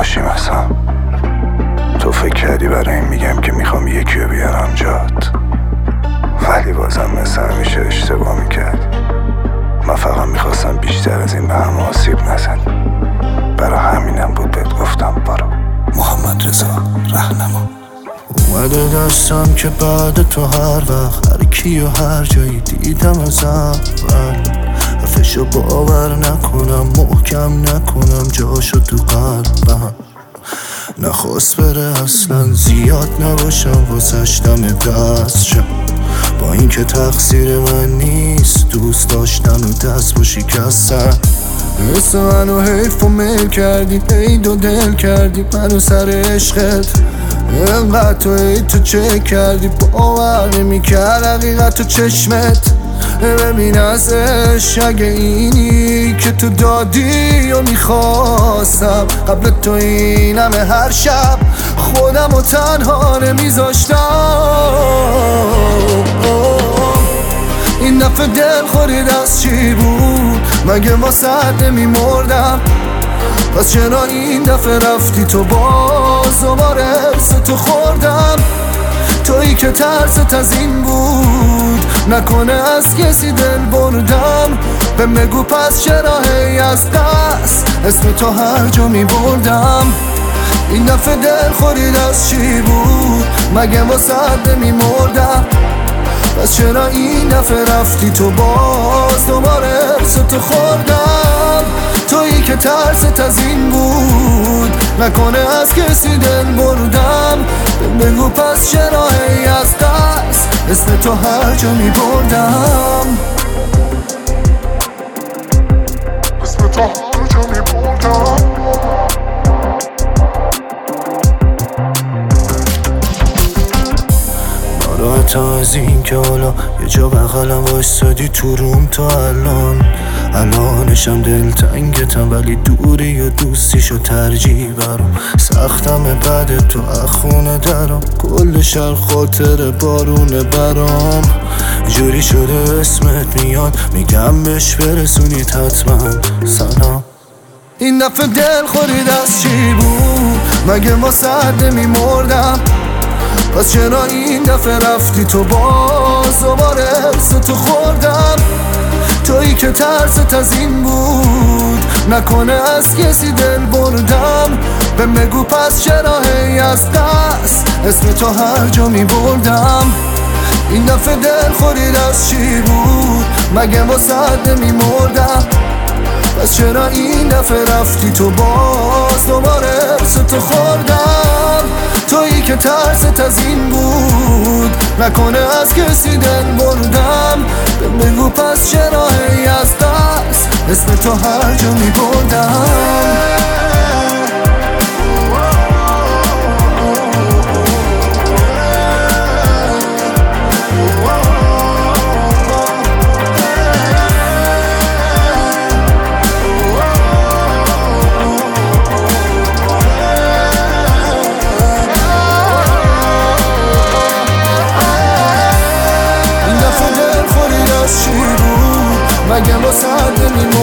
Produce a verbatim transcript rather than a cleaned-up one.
باشیم اصلا. تو فکر کردی برای این میگم که میخوام یکی رو بیارم جات، ولی بازم مثل همیشه اشتباه میکردی. من فقط میخواستم بیشتر از این به هم آسیب نزنی، برای همینم بود بهت گفتم برو. محمد رضا رهنما. اومده دستم که بعد تو هر وقت هر کی و هر جایی دیدم از اول حرفشو باور نکنم، محکم نکنم جاشو تو قلبم. نخواست بره اصلا زیاد نباشم واسش دم دست شم، با اینکه تقصیر من نیست دوست داشتن و دست با شکستن. حس منو حیف و میل کردی، عید و دل کردی منو سر عشقت. انقدر تو عید تو چه کردی، باور نمی‌کرد حقیقت تو چشمت. ببین ازش اگه اینی که تو دادی و میخواستم، قبل تو این همه هر شب خودم و تنها نمیذاشتم. این دفعه دل خورید از چی بود، مگه واسه نمیمردم؟ پس چرا این دفعه رفتی تو باز دوباره ارس تو خوردم؟ تویی که ترست از این بود نکنه از کسی دل بردم. به مگو پس چرا هی از دست اسم تو هر جا می بردم؟ این دفعه دل خورید از چی بود، مگه واسه نمی مردم؟ پس چرا این دفعه رفتی تو باز دوباره ارس تو خوردم؟ تویی که ترست از این بود نکنه از کسی دل بردم. بگو پس چرا هی از دست اسم تو هر جا می بردم؟ اسم تو هر جا می بردم. ناراحتم از این که حالا یه جا بغلم وایستادی تو روم تا الان. الانشم دلتنگتم ولی دوری و دوستیشو ترجیح برام. سختم بعد تو اخونه درام، کل شهر خاطر بارونه برام. جوری شده اسمت میاد میگم بهش برسونید حتما سلام. این دفعه دل خورید از چی بود، مگه واسه نمیمردم؟ پس چرا این دفعه رفتی تو باز دوباره ارس تو خوردم؟ تویی که ترست از این بود نکنه از کسی دل بردم. به مگو پس چرا هی از دست اسم تو هر جا می بردم؟ این دفعه دل خورید از چی بود، مگه واسه نمی مردم؟ پس چرا این دفعه رفتی تو باز دوباره ارس تو خوردم؟ تویی که ترست از این بود نکنه از کسی دل بردم. بگو پس چرا هی از دست اسم تو هر جا می بردم؟ مگه واسه نمی